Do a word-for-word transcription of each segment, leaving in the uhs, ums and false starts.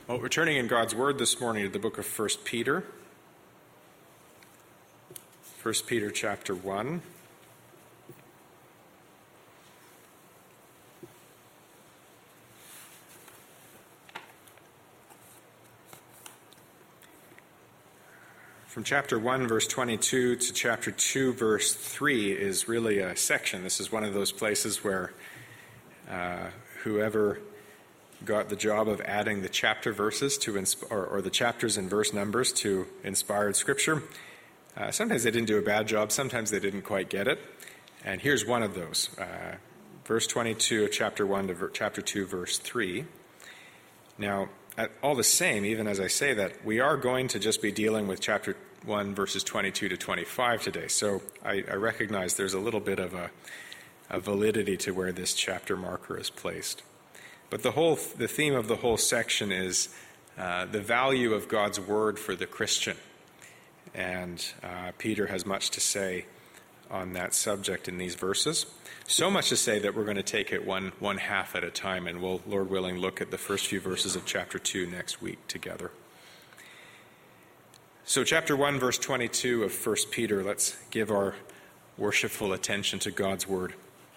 Well, we're turning in God's Word this morning to the book of First Peter. First Peter chapter one. From chapter one, verse twenty-two to chapter two, verse three is really a section. This is one of those places where uh, whoever got the job of adding the chapter verses to insp- or, or the chapters and verse numbers to inspired scripture. Uh, sometimes they didn't do a bad job. Sometimes they didn't quite get it. And here's one of those. Uh, verse twenty-two of chapter one to ver- chapter two, verse three. Now, at, all the same, even as I say that, we are going to just be dealing with chapter one, verses twenty-two to twenty-five today. So I, I recognize there's a little bit of a, a validity to where this chapter marker is placed. But the whole, the theme of the whole section is uh, the value of God's word for the Christian. And uh, Peter has much to say on that subject in these verses. So much to say that we're going to take it one, one half at a time, and we'll, Lord willing, look at the first few verses of chapter two next week together. So chapter one, verse twenty-two of First Peter, let's give our worshipful attention to God's word.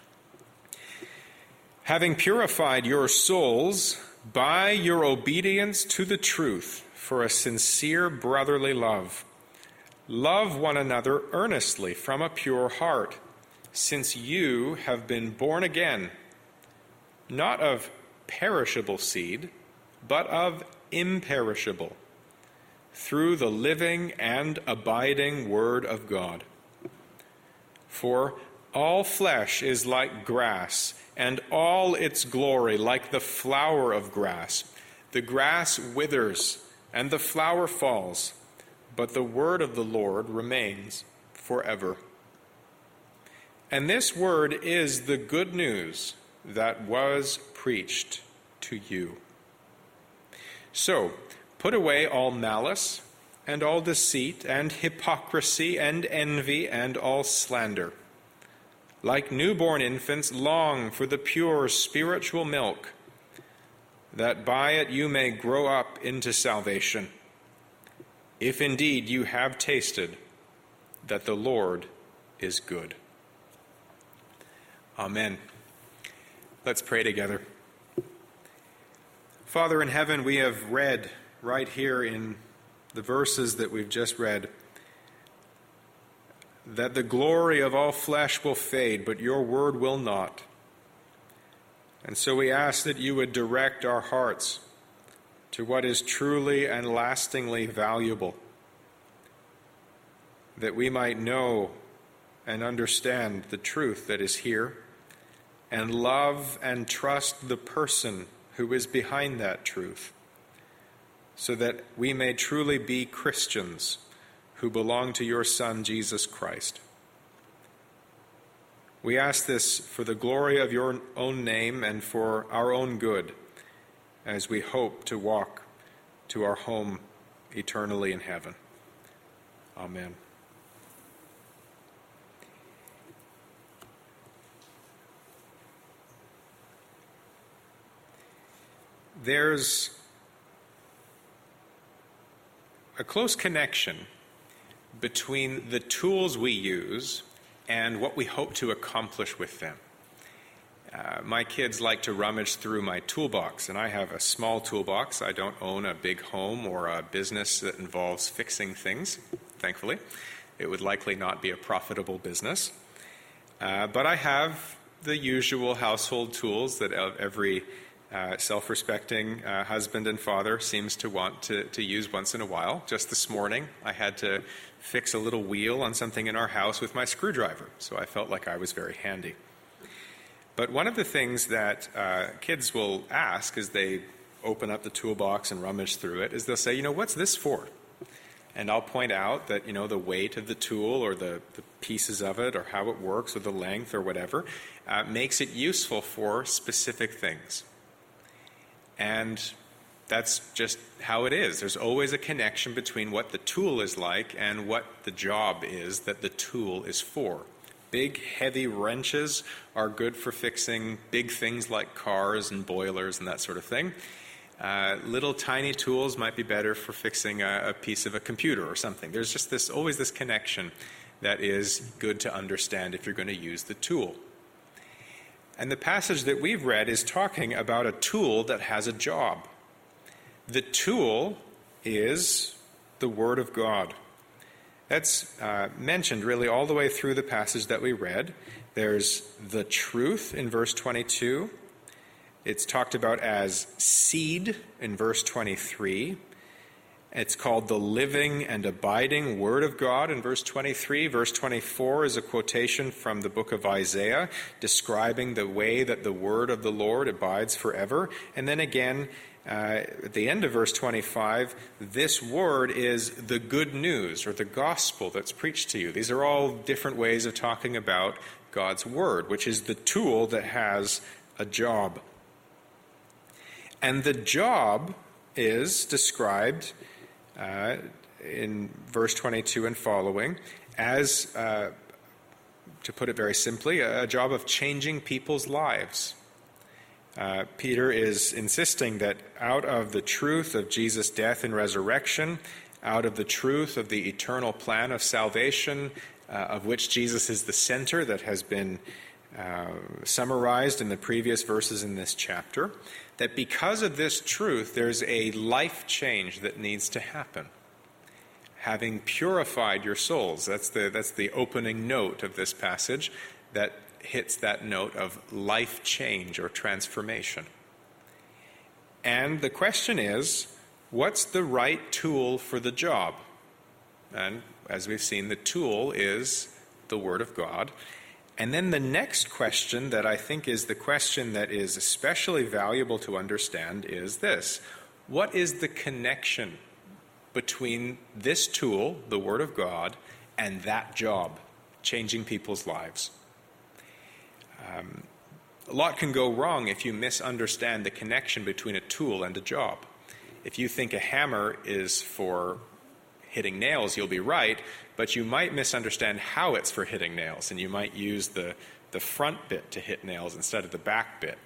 Having purified your souls by your obedience to the truth for a sincere brotherly love, love one another earnestly from a pure heart, since you have been born again, not of perishable seed, but of imperishable, through the living and abiding word of God. For all flesh is like grass, and all its glory like the flower of grass. The grass withers, and the flower falls, but the word of the Lord remains forever. And this word is the good news that was preached to you. So, put away all malice, and all deceit, and hypocrisy, and envy, and all slander. Like newborn infants, long for the pure spiritual milk, that by it you may grow up into salvation, if indeed you have tasted that the Lord is good. Amen. Let's pray together. Father in heaven, we have read right here in the verses that we've just read that the glory of all flesh will fade, but your word will not. And so we ask that you would direct our hearts to what is truly and lastingly valuable, that we might know and understand the truth that is here, and love and trust the person who is behind that truth, so that we may truly be Christians who belong to your Son, Jesus Christ. We ask this for the glory of your own name and for our own good, as we hope to walk to our home eternally in heaven. Amen. There's a close connection between the tools we use and what we hope to accomplish with them. Uh, my kids like to rummage through my toolbox, and I have a small toolbox. I don't own a big home or a business that involves fixing things, thankfully. It would likely not be a profitable business. Uh, but I have the usual household tools that every uh, self-respecting uh, husband and father seems to want to, to use once in a while. Just this morning, I had to fix a little wheel on something in our house with my screwdriver, so I felt like I was very handy. But one of the things that uh, kids will ask as they open up the toolbox and rummage through it is they'll say, you know, what's this for? And I'll point out that, you know, the weight of the tool or the, the pieces of it or how it works or the length or whatever uh, makes it useful for specific things. And that's just how it is. There's always a connection between what the tool is like and what the job is that the tool is for. Big, heavy wrenches are good for fixing big things like cars and boilers and that sort of thing. Uh, little tiny tools might be better for fixing a, a piece of a computer or something. There's just this always this connection that is good to understand if you're going to use the tool. And the passage that we've read is talking about a tool that has a job. The tool is the Word of God. That's uh, mentioned really all the way through the passage that we read. There's the truth in verse twenty-two. It's talked about as seed in verse twenty-three. It's called the living and abiding Word of God in verse twenty-three. Verse twenty-four is a quotation from the book of Isaiah describing the way that the Word of the Lord abides forever. And then again, uh, at the end of verse twenty-five, this Word is the good news or the gospel that's preached to you. These are all different ways of talking about God's Word, which is the tool that has a job. And the job is described uh, in verse twenty-two and following as, uh, to put it very simply, a job of changing people's lives. Uh, Peter is insisting that out of the truth of Jesus' death and resurrection, out of the truth of the eternal plan of salvation, uh, of which Jesus is the center that has been uh, summarized in the previous verses in this chapter, that because of this truth, there's a life change that needs to happen. Having purified your souls, that's the, that's the opening note of this passage that hits that note of life change or transformation. And the question is, what's the right tool for the job? And as we've seen, the tool is the Word of God. And then the next question that I think is the question that is especially valuable to understand is this. What is the connection between this tool, the Word of God, and that job, changing people's lives? Um, a lot can go wrong if you misunderstand the connection between a tool and a job. If you think a hammer is for hitting nails, you'll be right, but you might misunderstand how it's for hitting nails, and you might use the, the front bit to hit nails instead of the back bit.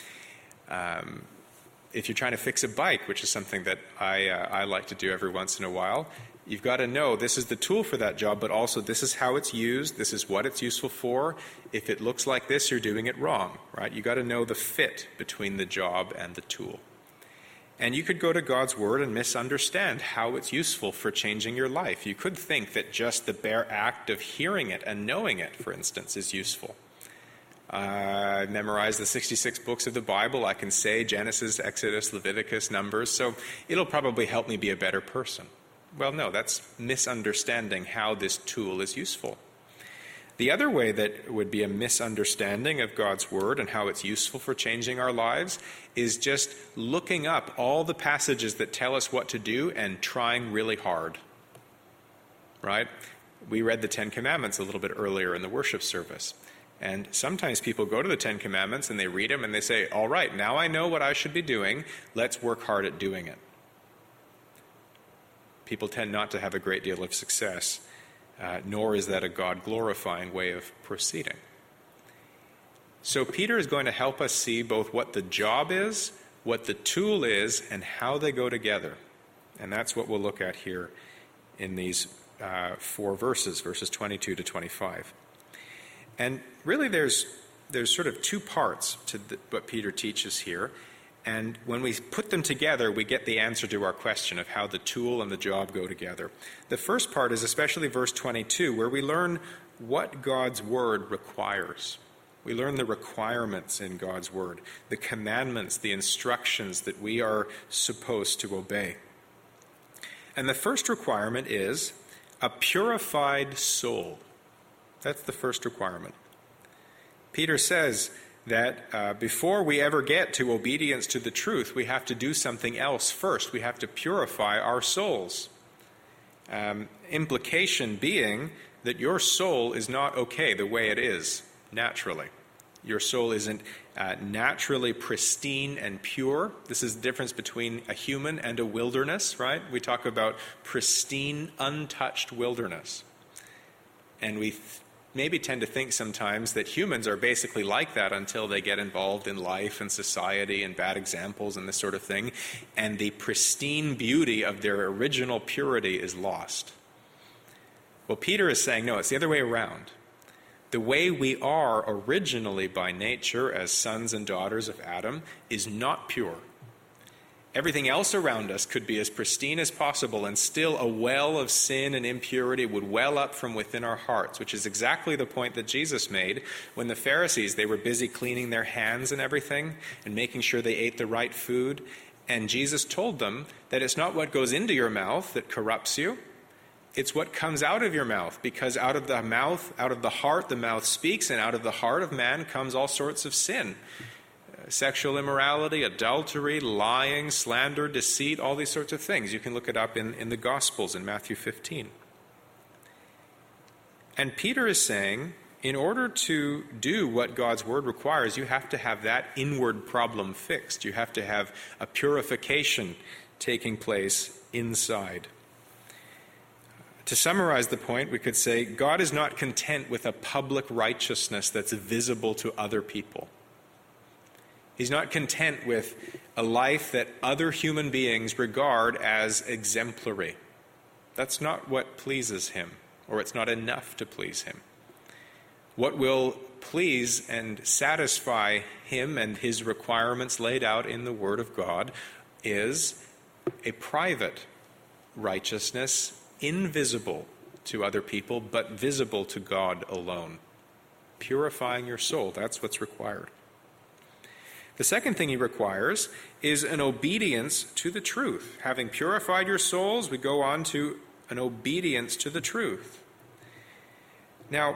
Um, if you're trying to fix a bike, which is something that I, uh, I like to do every once in a while, you've got to know this is the tool for that job, but also this is how it's used, this is what it's useful for. If it looks like this, you're doing it wrong, right? You've got to know the fit between the job and the tool. And you could go to God's Word and misunderstand how it's useful for changing your life. You could think that just the bare act of hearing it and knowing it, for instance, is useful. Uh, I memorized the sixty-six books of the Bible. I can say Genesis, Exodus, Leviticus, Numbers, so it'll probably help me be a better person. Well, no, that's misunderstanding how this tool is useful. The other way that would be a misunderstanding of God's Word and how it's useful for changing our lives is just looking up all the passages that tell us what to do and trying really hard. Right? We read the Ten Commandments a little bit earlier in the worship service. And sometimes people go to the Ten Commandments and they read them and they say, all right, now I know what I should be doing. Let's work hard at doing it. People tend not to have a great deal of success. Uh, nor is that a God-glorifying way of proceeding. So Peter is going to help us see both what the job is, what the tool is, and how they go together. And that's what we'll look at here in these uh, four verses, verses twenty-two to twenty-five. And really there's, there's sort of two parts to the, what Peter teaches here. And when we put them together, we get the answer to our question of how the tool and the job go together. The first part is especially verse twenty-two, where we learn what God's Word requires. We learn the requirements in God's Word, the commandments, the instructions that we are supposed to obey. And the first requirement is a purified soul. That's the first requirement. Peter says that uh, before we ever get to obedience to the truth, we have to do something else first. We have to purify our souls. Um, implication being that your soul is not okay the way it is, naturally. Your soul isn't uh, naturally pristine and pure. This is the difference between a human and a wilderness, right? We talk about pristine, untouched wilderness. And we th- maybe tend to think sometimes that humans are basically like that until they get involved in life and society and bad examples and this sort of thing, and the pristine beauty of their original purity is lost. Well, Peter is saying, no, it's the other way around. The way we are originally by nature as sons and daughters of Adam is not pure. Everything else around us could be as pristine as possible, and still a well of sin and impurity would well up from within our hearts, which is exactly the point that Jesus made when the Pharisees, they were busy cleaning their hands and everything and making sure they ate the right food. And Jesus told them that it's not what goes into your mouth that corrupts you. It's what comes out of your mouth, because out of the mouth, out of the heart, the mouth speaks, and out of the heart of man comes all sorts of sin. Sexual immorality, adultery, lying, slander, deceit, all these sorts of things. You can look it up in, in the Gospels in Matthew fifteen. And Peter is saying, in order to do what God's word requires, you have to have that inward problem fixed. You have to have a purification taking place inside. To summarize the point, we could say, God is not content with a public righteousness that's visible to other people. He's not content with a life that other human beings regard as exemplary. That's not what pleases him, or it's not enough to please him. What will please and satisfy him and his requirements laid out in the Word of God is a private righteousness, invisible to other people, but visible to God alone. Purifying your soul, that's what's required. The second thing he requires is an obedience to the truth. Having purified your souls, we go on to an obedience to the truth. Now,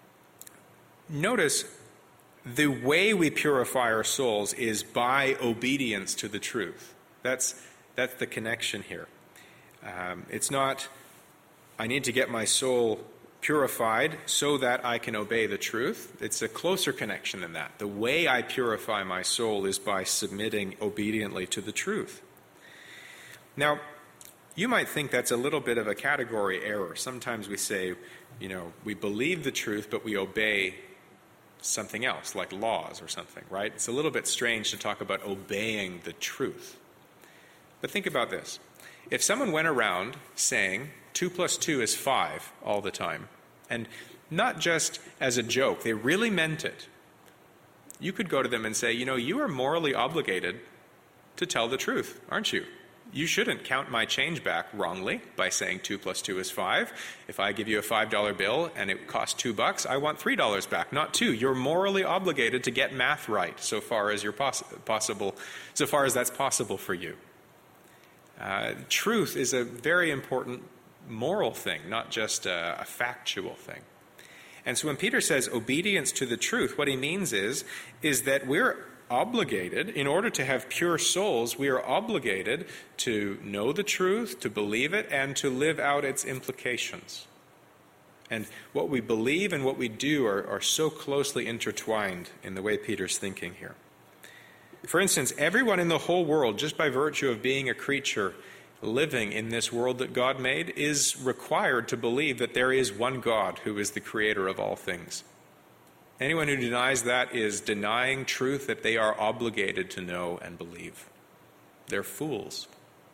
notice the way we purify our souls is by obedience to the truth. That's, that's the connection here. Um, it's not, I need to get my soul purified so that I can obey the truth. It's a closer connection than that. The way I purify my soul is by submitting obediently to the truth. Now, you might think that's a little bit of a category error. Sometimes we say, you know, we believe the truth, but we obey something else, like laws or something, right? It's a little bit strange to talk about obeying the truth. But think about this. If someone went around saying two plus two is five all the time, and not just as a joke, they really meant it, you could go to them and say, you know, you are morally obligated to tell the truth, aren't you? You shouldn't count my change back wrongly by saying two plus two is five. If I give you a five dollar bill and it costs two bucks, I want three dollars back, not two. You're morally obligated to get math right so far as you're poss- possible, so far as that's possible for you. Uh, truth is a very important moral thing, not just a, a factual thing. And so when Peter says obedience to the truth, what he means is, is that we're obligated, in order to have pure souls, we are obligated to know the truth, to believe it, and to live out its implications. And what we believe and what we do are, are so closely intertwined in the way Peter's thinking here. For instance, everyone in the whole world, just by virtue of being a creature living in this world that God made, is required to believe that there is one God who is the creator of all things. Anyone who denies that is denying truth that they are obligated to know and believe. They're fools.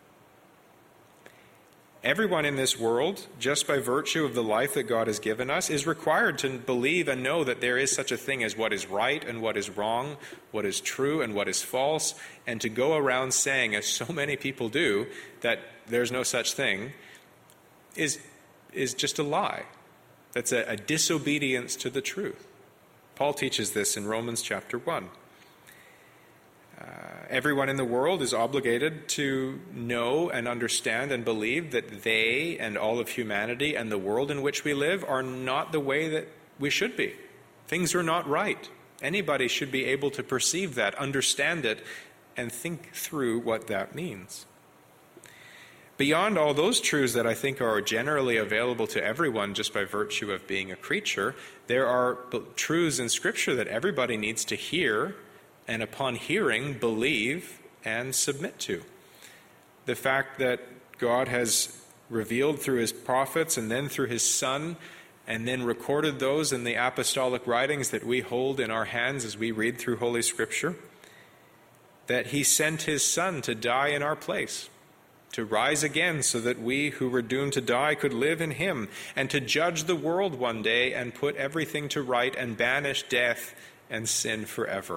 Everyone in this world, just by virtue of the life that God has given us, is required to believe and know that there is such a thing as what is right and what is wrong, what is true and what is false, and to go around saying, as so many people do, that there's no such thing, is, is just a lie. That's a, a disobedience to the truth. Paul teaches this in Romans chapter one. Uh, everyone in the world is obligated to know and understand and believe that they and all of humanity and the world in which we live are not the way that we should be. Things are not right. Anybody should be able to perceive that, understand it, and think through what that means. Beyond all those truths that I think are generally available to everyone just by virtue of being a creature, there are truths in Scripture that everybody needs to hear and upon hearing, believe and submit to. The fact that God has revealed through his prophets and then through his Son and then recorded those in the apostolic writings that we hold in our hands as we read through Holy Scripture, that he sent his Son to die in our place, to rise again so that we who were doomed to die could live in him, and to judge the world one day and put everything to right and banish death and sin forever.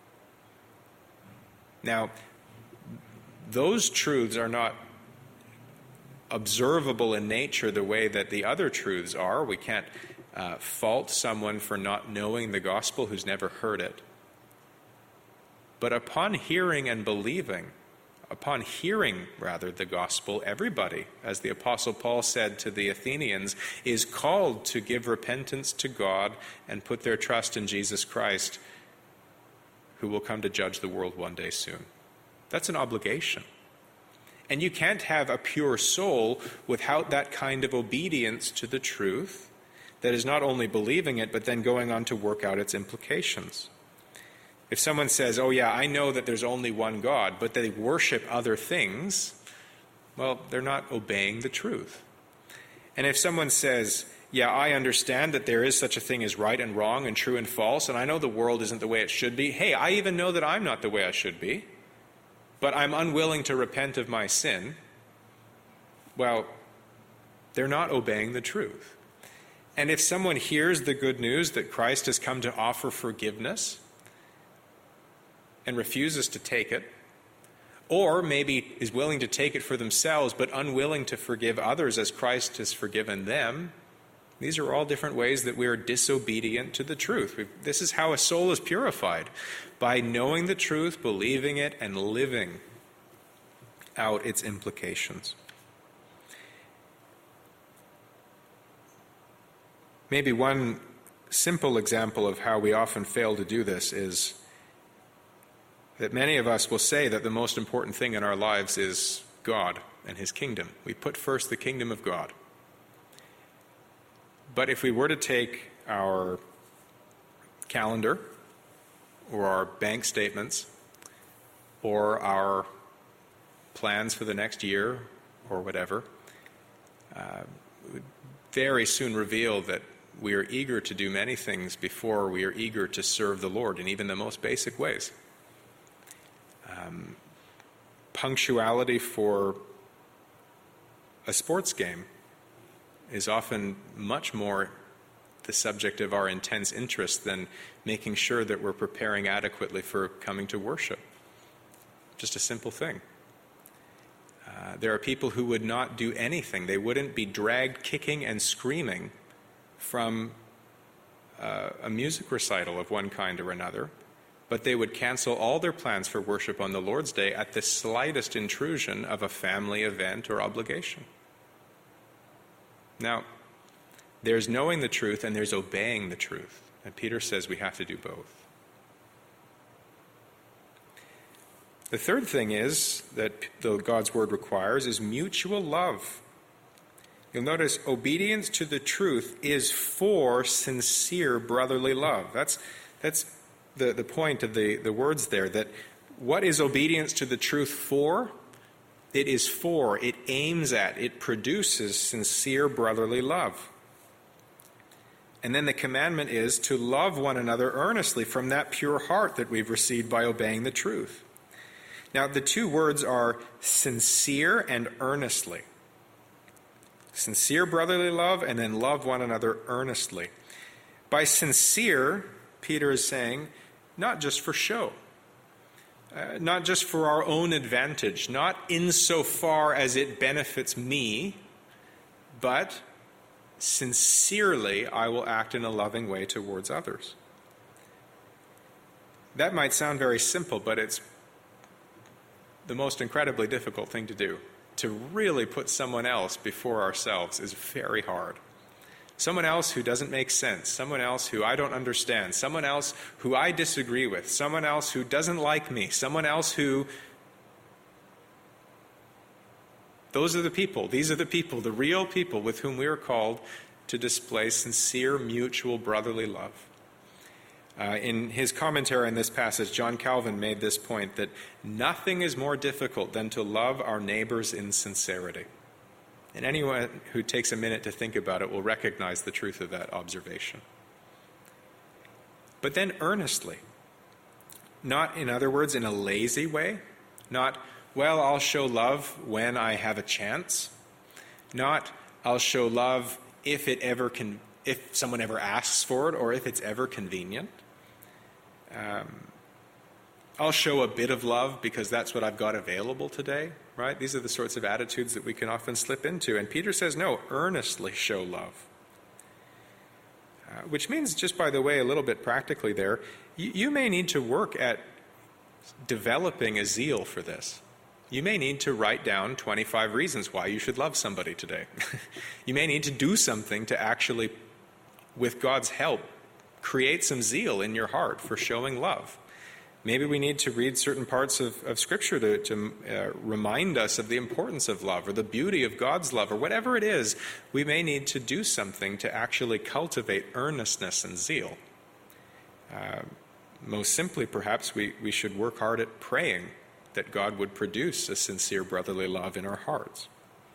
Now, those truths are not observable in nature the way that the other truths are. We can't uh, fault someone for not knowing the gospel who's never heard it. But upon hearing and believing, upon hearing, rather, the gospel, everybody, as the Apostle Paul said to the Athenians, is called to give repentance to God and put their trust in Jesus Christ, who will come to judge the world one day soon. That's an obligation. And you can't have a pure soul without that kind of obedience to the truth that is not only believing it, but then going on to work out its implications. If someone says, oh yeah, I know that there's only one God, but they worship other things, well, they're not obeying the truth. And if someone says, yeah, I understand that there is such a thing as right and wrong and true and false, and I know the world isn't the way it should be. Hey, I even know that I'm not the way I should be, but I'm unwilling to repent of my sin. Well, they're not obeying the truth. And if someone hears the good news that Christ has come to offer forgiveness and refuses to take it, or maybe is willing to take it for themselves but unwilling to forgive others as Christ has forgiven them, these are all different ways that we are disobedient to the truth. We've, this is how a soul is purified, by knowing the truth, believing it, and living out its implications. Maybe one simple example of how we often fail to do this is that many of us will say that the most important thing in our lives is God and his kingdom. We put first the kingdom of God. But if we were to take our calendar or our bank statements or our plans for the next year or whatever, uh, it would very soon reveal that we are eager to do many things before we are eager to serve the Lord in even the most basic ways. Um, punctuality for a sports game is often much more the subject of our intense interest than making sure that we're preparing adequately for coming to worship. Just a simple thing. Uh, there are people who would not do anything. They wouldn't be dragged kicking and screaming from uh, a music recital of one kind or another, but they would cancel all their plans for worship on the Lord's Day at the slightest intrusion of a family event or obligation. Now, there's knowing the truth and there's obeying the truth. And Peter says we have to do both. The third thing is that God's word requires is mutual love. You'll notice obedience to the truth is for sincere brotherly love. That's that's the, the point of the, the words there, that what is obedience to the truth for? It is for, it aims at, it produces sincere brotherly love. And then the commandment is to love one another earnestly from that pure heart that we've received by obeying the truth. Now, the two words are sincere and earnestly. Sincere brotherly love, and then love one another earnestly. By sincere, Peter is saying, not just for show. Uh, not just for our own advantage, not insofar as it benefits me, but sincerely I will act in a loving way towards others. That might sound very simple, but it's the most incredibly difficult thing to do. To really put someone else before ourselves is very hard. Someone else who doesn't make sense, someone else who I don't understand, someone else who I disagree with, someone else who doesn't like me, someone else who... Those are the people, these are the people, the real people with whom we are called to display sincere, mutual, brotherly love. Uh, in his commentary on this passage, John Calvin made this point, that nothing is more difficult than to love our neighbors in sincerity. And anyone who takes a minute to think about it will recognize the truth of that observation. But then earnestly. Not, in other words, in a lazy way. Not, well, I'll show love when I have a chance. Not, I'll show love if it ever can, if someone ever asks for it, or if it's ever convenient. Um, I'll show a bit of love because that's what I've got available today, right? These are the sorts of attitudes that we can often slip into. And Peter says, no, earnestly show love. Uh, which means, just by the way, a little bit practically there, you, you may need to work at developing a zeal for this. You may need to write down twenty-five reasons why you should love somebody today. You may need to do something to actually, with God's help, create some zeal in your heart for showing love. Maybe we need to read certain parts of, of Scripture to, to uh, remind us of the importance of love or the beauty of God's love or whatever it is. We may need to do something to actually cultivate earnestness and zeal. Uh, most simply, perhaps, we, we should work hard at praying that God would produce a sincere brotherly love in our hearts.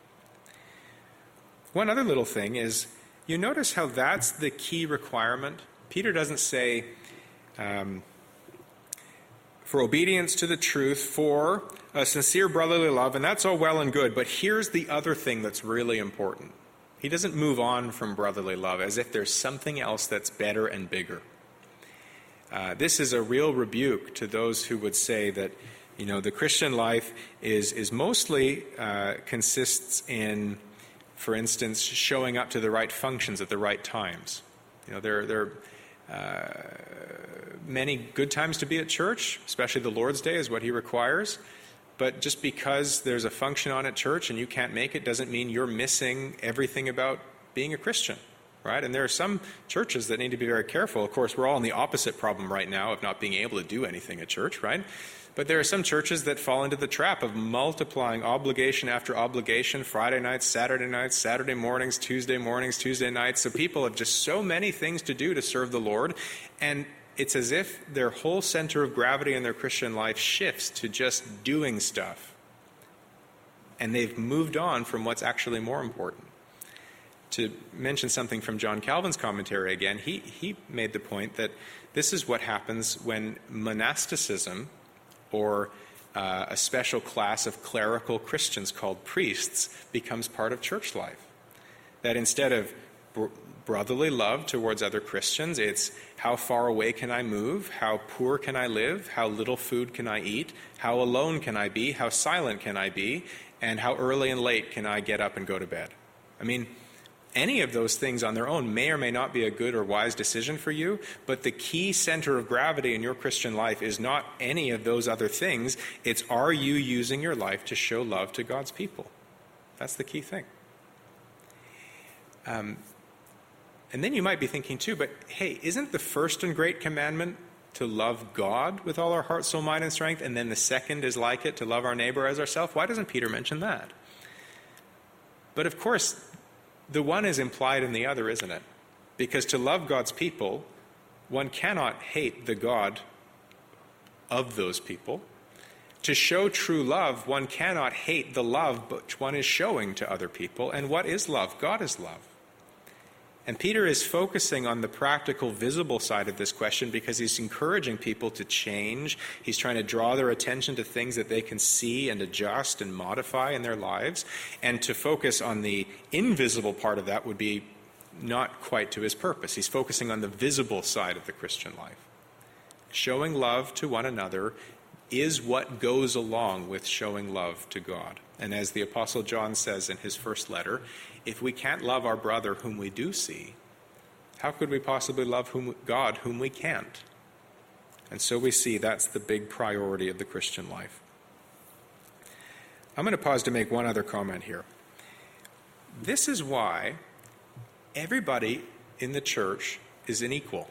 One other little thing is, you notice how that's the key requirement? Peter doesn't say, um, for obedience to the truth, for a sincere brotherly love, and that's all well and good, but here's the other thing that's really important. He doesn't move on from brotherly love as if there's something else that's better and bigger. Uh, this is a real rebuke to those who would say that, you know, the Christian life is, is mostly uh, consists in, for instance, showing up to the right functions at the right times. You know, there, there are uh, many good times to be at church, especially the Lord's Day is what he requires. But just because there's a function on at church and you can't make it doesn't mean you're missing everything about being a Christian, right? And there are some churches that need to be very careful. Of course, we're all in the opposite problem right now of not being able to do anything at church, right? But there are some churches that fall into the trap of multiplying obligation after obligation, Friday nights, Saturday nights, Saturday mornings, Tuesday mornings, Tuesday nights. So people have just so many things to do to serve the Lord, and it's as if their whole center of gravity in their Christian life shifts to just doing stuff. And they've moved on from what's actually more important. To mention something from John Calvin's commentary again, he, he made the point that this is what happens when monasticism, or uh, a special class of clerical Christians called priests, becomes part of church life. That instead of br- brotherly love towards other Christians, it's how far away can I move, how poor can I live, how little food can I eat, how alone can I be, how silent can I be, and how early and late can I get up and go to bed. I mean, any of those things on their own may or may not be a good or wise decision for you, but the key center of gravity in your Christian life is not any of those other things. It's, are you using your life to show love to God's people? That's the key thing. Um, and then you might be thinking too, but hey, isn't the first and great commandment to love God with all our heart, soul, mind, and strength, and then the second is like it, to love our neighbor as ourselves? Why doesn't Peter mention that? But of course, the one is implied in the other, isn't it? Because to love God's people, one cannot hate the God of those people. To show true love, one cannot hate the love which one is showing to other people. And what is love? God is love. And Peter is focusing on the practical, visible side of this question because he's encouraging people to change. He's trying to draw their attention to things that they can see and adjust and modify in their lives. And to focus on the invisible part of that would be not quite to his purpose. He's focusing on the visible side of the Christian life. Showing love to one another is what goes along with showing love to God. And as the Apostle John says in his first letter, if we can't love our brother whom we do see, how could we possibly love whom, God whom we can't? And so we see that's the big priority of the Christian life. I'm going to pause to make one other comment here. This is why everybody in the church is an equal.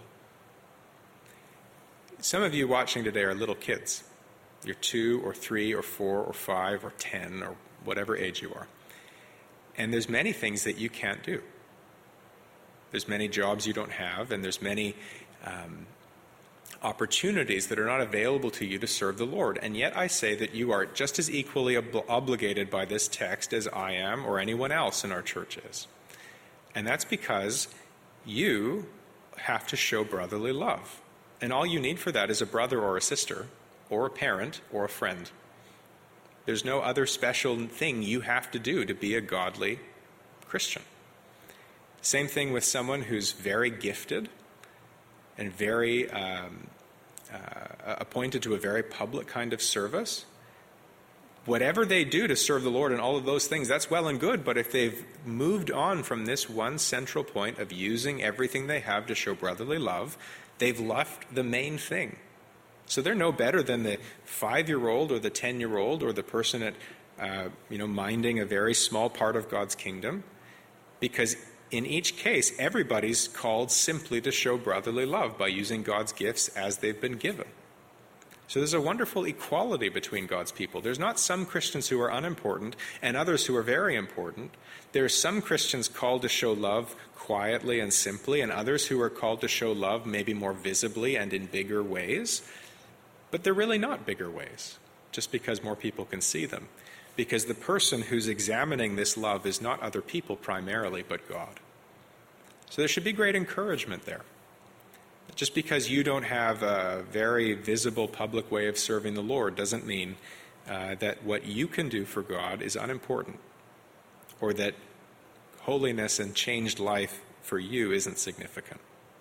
Some of you watching today are little kids. You're two or three or four or five or ten or whatever age you are. And there's many things that you can't do. There's many jobs you don't have, and there's many um, opportunities that are not available to you to serve the Lord. And yet I say that you are just as equally ob- obligated by this text as I am or anyone else in our church is. And that's because you have to show brotherly love. And all you need for that is a brother or a sister or a parent or a friend. There's no other special thing you have to do to be a godly Christian. Same thing with someone who's very gifted and very um, uh, appointed to a very public kind of service. Whatever they do to serve the Lord and all of those things, that's well and good, but if they've moved on from this one central point of using everything they have to show brotherly love, they've left the main thing. So they're no better than the five-year-old or the ten-year-old or the person at, uh, you know, minding a very small part of God's kingdom, because in each case, everybody's called simply to show brotherly love by using God's gifts as they've been given. So there's a wonderful equality between God's people. There's not some Christians who are unimportant and others who are very important. There are some Christians called to show love quietly and simply, and others who are called to show love maybe more visibly and in bigger ways. But they're really not bigger ways, just because more people can see them. Because the person who's examining this love is not other people primarily, but God. So there should be great encouragement there. Just because you don't have a very visible public way of serving the Lord doesn't mean uh, that what you can do for God is unimportant, or that holiness and changed life for you isn't significant.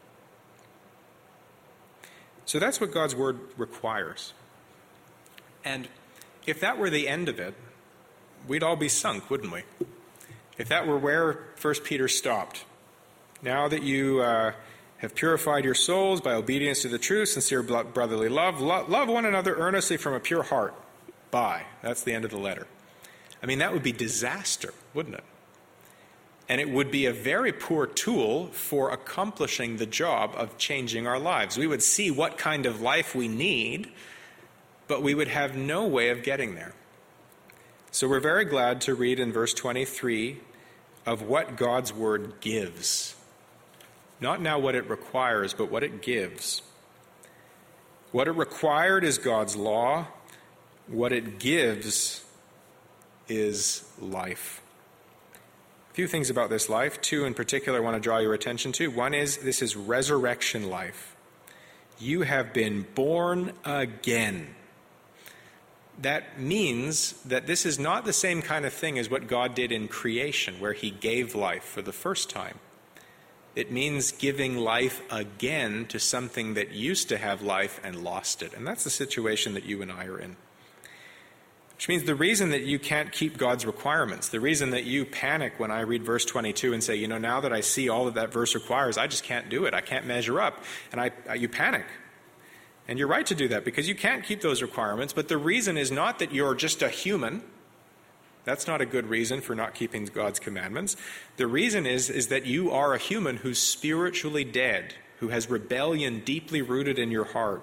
So that's what God's word requires. And if that were the end of it, we'd all be sunk, wouldn't we? If that were where First Peter stopped. Now that you uh, have purified your souls by obedience to the truth, sincere brotherly love, lo- love one another earnestly from a pure heart. Bye. That's the end of the letter. I mean, that would be disaster, wouldn't it? And it would be a very poor tool for accomplishing the job of changing our lives. We would see what kind of life we need, but we would have no way of getting there. So we're very glad to read in verse twenty-three of what God's word gives. Not now what it requires, but what it gives. What it required is God's law. What it gives is life. A few things about this life. Two in particular I want to draw your attention to. One is, this is resurrection life. You have been born again. That means that this is not the same kind of thing as what God did in creation, where he gave life for the first time. It means giving life again to something that used to have life and lost it. And that's the situation that you and I are in. Which means the reason that you can't keep God's requirements, the reason that you panic when I read verse twenty-two and say, you know, now that I see all that that verse requires, I just can't do it. I can't measure up. And I, you panic. And you're right to do that, because you can't keep those requirements. But the reason is not that you're just a human. That's not a good reason for not keeping God's commandments. The reason is, is that you are a human who's spiritually dead, who has rebellion deeply rooted in your heart.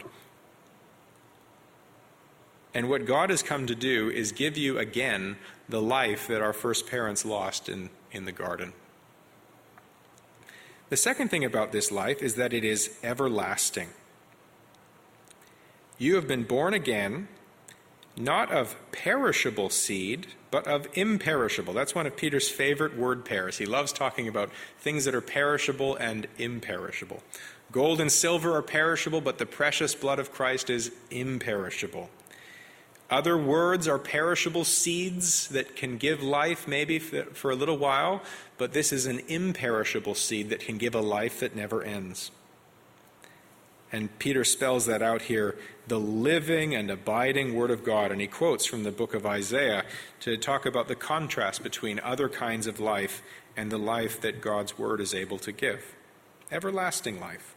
And what God has come to do is give you again the life that our first parents lost in, in the garden. The second thing about this life is that it is everlasting. You have been born again, not of perishable seed, but of imperishable. That's one of Peter's favorite word pairs. He loves talking about things that are perishable and imperishable. Gold and silver are perishable, but the precious blood of Christ is imperishable. Other words are perishable seeds that can give life maybe for a little while, but this is an imperishable seed that can give a life that never ends. And Peter spells that out here, the living and abiding Word of God. And he quotes from the book of Isaiah to talk about the contrast between other kinds of life and the life that God's Word is able to give. Everlasting life.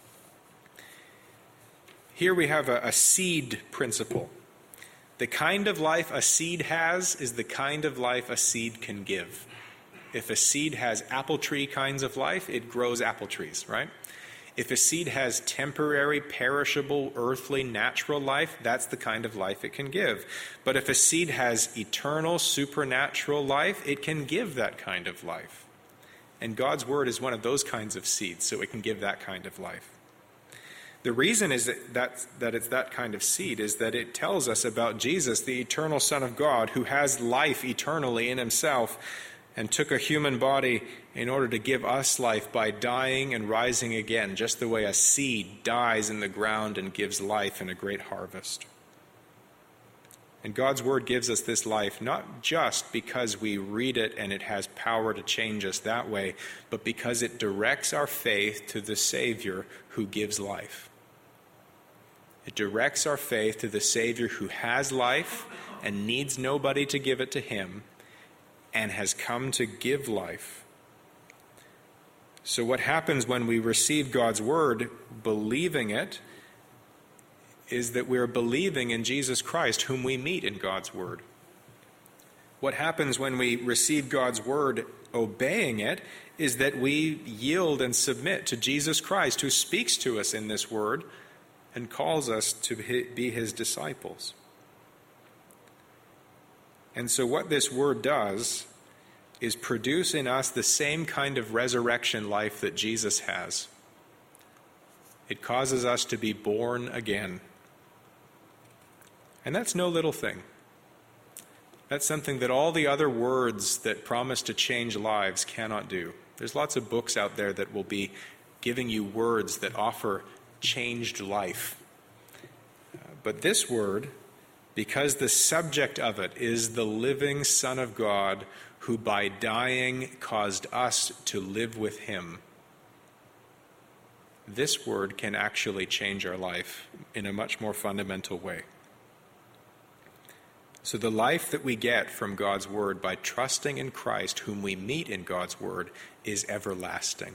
Here we have a, a seed principle. The kind of life a seed has is the kind of life a seed can give. If a seed has apple tree kinds of life, it grows apple trees, right? If a seed has temporary, perishable, earthly, natural life, that's the kind of life it can give. But if a seed has eternal, supernatural life, it can give that kind of life. And God's Word is one of those kinds of seeds, so it can give that kind of life. The reason is that, that, that it's that kind of seed is that it tells us about Jesus, the eternal Son of God, who has life eternally in himself and took a human body in order to give us life by dying and rising again, just the way a seed dies in the ground and gives life in a great harvest. And God's Word gives us this life not just because we read it and it has power to change us that way, but because it directs our faith to the Savior who gives life. It directs our faith to the Savior who has life and needs nobody to give it to him and has come to give life. So what happens when we receive God's Word, believing it, is that we're believing in Jesus Christ, whom we meet in God's Word. What happens when we receive God's Word, obeying it, is that we yield and submit to Jesus Christ, who speaks to us in this Word and calls us to be his disciples. And so what this Word does is produce in us the same kind of resurrection life that Jesus has. It causes us to be born again. And that's no little thing. That's something that all the other words that promise to change lives cannot do. There's lots of books out there that will be giving you words that offer changed life. Uh, but this word, because the subject of it is the living Son of God, who by dying caused us to live with him, this word can actually change our life in a much more fundamental way. So the life that we get from God's Word by trusting in Christ, whom we meet in God's Word, is everlasting.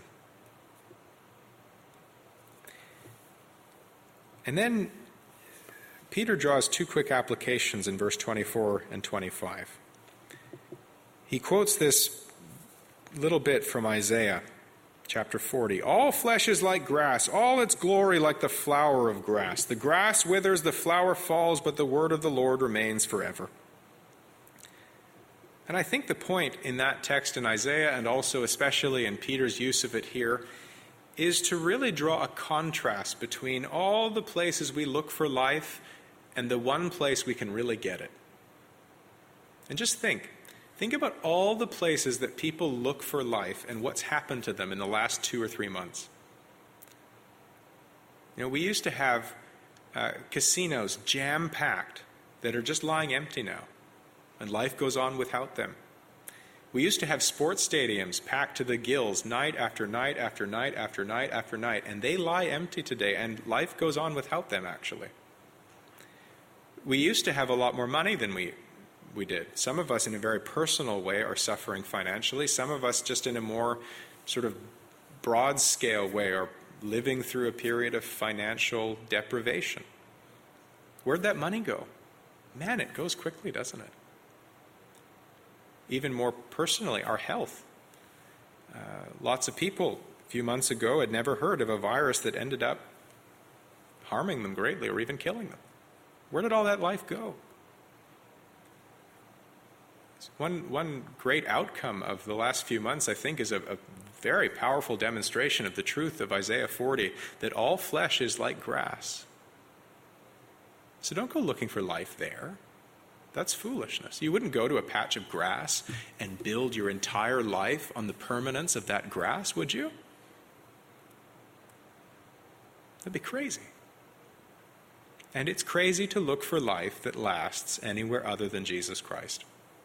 And then Peter draws two quick applications in verse twenty-four and twenty-five. He quotes this little bit from Isaiah chapter forty. All flesh is like grass, all its glory like the flower of grass. The grass withers, the flower falls, but the word of the Lord remains forever. And I think the point in that text in Isaiah, and also especially in Peter's use of it here, is to really draw a contrast between all the places we look for life and the one place we can really get it. And just think. Think about all the places that people look for life and what's happened to them in the last two or three months. You know, we used to have uh, casinos jam-packed that are just lying empty now, and life goes on without them. We used to have sports stadiums packed to the gills night after night after night after night after night, and they lie empty today, and life goes on without them, actually. We used to have a lot more money than we we did. Some of us in a very personal way are suffering financially. Some of us just in a more sort of broad scale way are living through a period of financial deprivation. Where'd that money go? Man, it goes quickly, doesn't it? Even more personally, our health. Uh, lots of people a few months ago had never heard of a virus that ended up harming them greatly or even killing them. Where did all that life go? One, one great outcome of the last few months, I think, is a, a very powerful demonstration of the truth of Isaiah forty, that all flesh is like grass. So don't go looking for life there. That's foolishness. You wouldn't go to a patch of grass and build your entire life on the permanence of that grass, would you? That'd be crazy. And it's crazy to look for life that lasts anywhere other than Jesus Christ.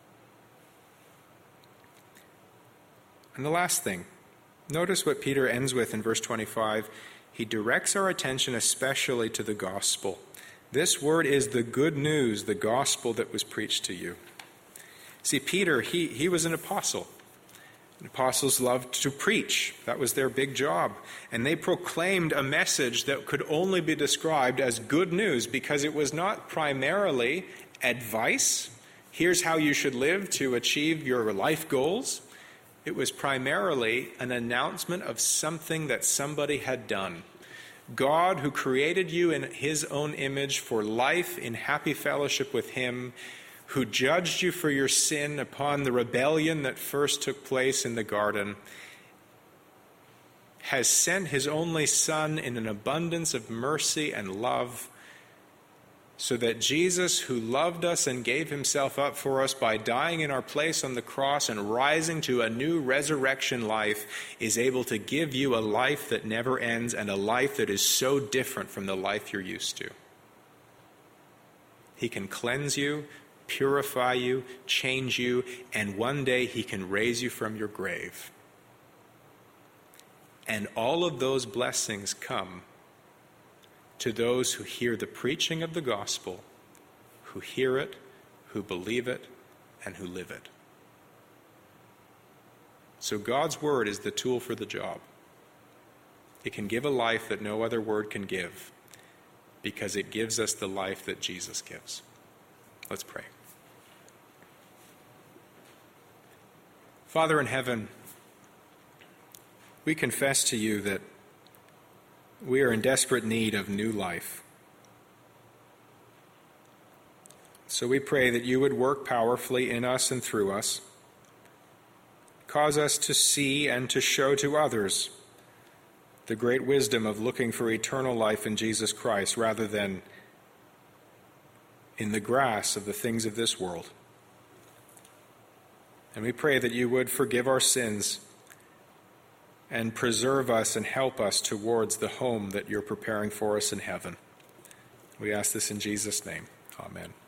And the last thing, notice what Peter ends with in verse twenty-five. He directs our attention especially to the gospel. This word is the good news, the gospel that was preached to you. See, Peter, he, he was an apostle. And apostles loved to preach. That was their big job. And they proclaimed a message that could only be described as good news because it was not primarily advice. Here's how you should live to achieve your life goals. It was primarily an announcement of something that somebody had done. God, who created you in his own image for life in happy fellowship with him, who judged you for your sin upon the rebellion that first took place in the garden, has sent his only Son in an abundance of mercy and love, so that Jesus, who loved us and gave himself up for us by dying in our place on the cross and rising to a new resurrection life, is able to give you a life that never ends and a life that is so different from the life you're used to. He can cleanse you, purify you, change you, and one day he can raise you from your grave. And all of those blessings come to those who hear the preaching of the gospel, who hear it, who believe it, and who live it. So God's word is the tool for the job. It can give a life that no other word can give, because it gives us the life that Jesus gives. Let's pray. Father in heaven, we confess to you that we are in desperate need of new life. So we pray that you would work powerfully in us and through us. Cause us to see and to show to others the great wisdom of looking for eternal life in Jesus Christ rather than in the grass of the things of this world. And we pray that you would forgive our sins and preserve us and help us towards the home that you're preparing for us in heaven. We ask this in Jesus' name. Amen.